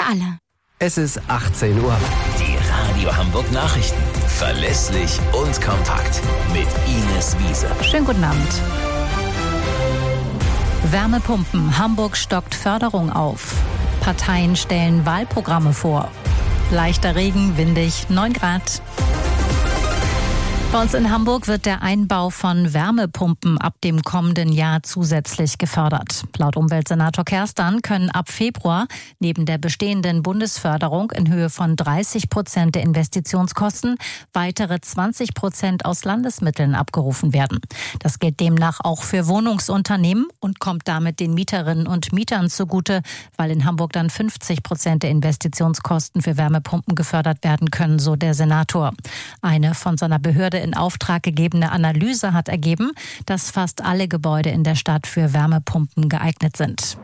alle. Es ist 18 Uhr. Die Radio Hamburg Nachrichten. Verlässlich und kompakt. Mit Ines Wiese. Schönen guten Abend. Wärmepumpen. Hamburg stockt Förderung auf. Parteien stellen Wahlprogramme vor. Leichter Regen, windig, 9 Grad. Bei uns in Hamburg wird der Einbau von Wärmepumpen ab dem kommenden Jahr zusätzlich gefördert. Laut Umweltsenator Kerstan können ab Februar neben der bestehenden Bundesförderung in Höhe von 30% der Investitionskosten weitere 20% aus Landesmitteln abgerufen werden. Das gilt demnach auch für Wohnungsunternehmen und kommt damit den Mieterinnen und Mietern zugute, weil in Hamburg dann 50% der Investitionskosten für Wärmepumpen gefördert werden können, so der Senator. Eine von seiner Behörde in Auftrag gegebene Analyse hat ergeben, dass fast alle Gebäude in der Stadt für Wärmepumpen geeignet sind.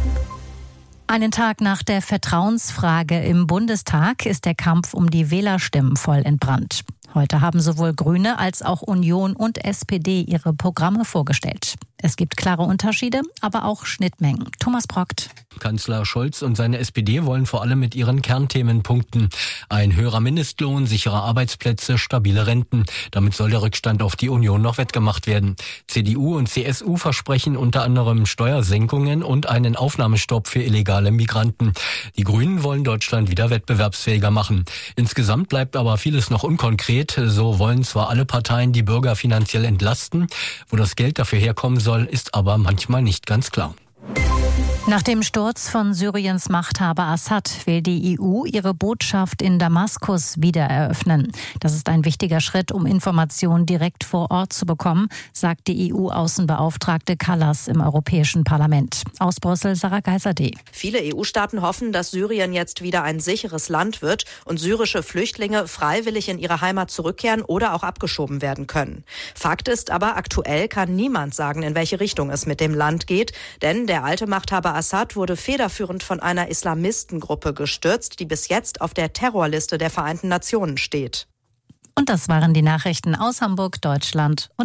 Einen Tag nach der Vertrauensfrage im Bundestag ist der Kampf um die Wählerstimmen voll entbrannt. Heute haben sowohl Grüne als auch Union und SPD ihre Programme vorgestellt. Es gibt klare Unterschiede, aber auch Schnittmengen. Thomas Brockt. Kanzler Scholz und seine SPD wollen vor allem mit ihren Kernthemen punkten. Ein höherer Mindestlohn, sichere Arbeitsplätze, stabile Renten. Damit soll der Rückstand auf die Union noch wettgemacht werden. CDU und CSU versprechen unter anderem Steuersenkungen und einen Aufnahmestopp für illegale Migranten. Die Grünen wollen Deutschland wieder wettbewerbsfähiger machen. Insgesamt bleibt aber vieles noch unkonkret. So wollen zwar alle Parteien die Bürger finanziell entlasten. Wo das Geld dafür herkommen soll, ist aber manchmal nicht ganz klar. Nach dem Sturz von Syriens Machthaber Assad will die EU ihre Botschaft in Damaskus wieder eröffnen. Das ist ein wichtiger Schritt, um Informationen direkt vor Ort zu bekommen, sagt die EU-Außenbeauftragte Kallas im Europäischen Parlament. Aus Brüssel, Sarah Geiserde. Viele EU-Staaten hoffen, dass Syrien jetzt wieder ein sicheres Land wird und syrische Flüchtlinge freiwillig in ihre Heimat zurückkehren oder auch abgeschoben werden können. Fakt ist aber, aktuell kann niemand sagen, in welche Richtung es mit dem Land geht, denn der alte Machthaber Assad wurde federführend von einer Islamistengruppe gestürzt, die bis jetzt auf der Terrorliste der Vereinten Nationen steht. Und das waren die Nachrichten aus Hamburg, Deutschland und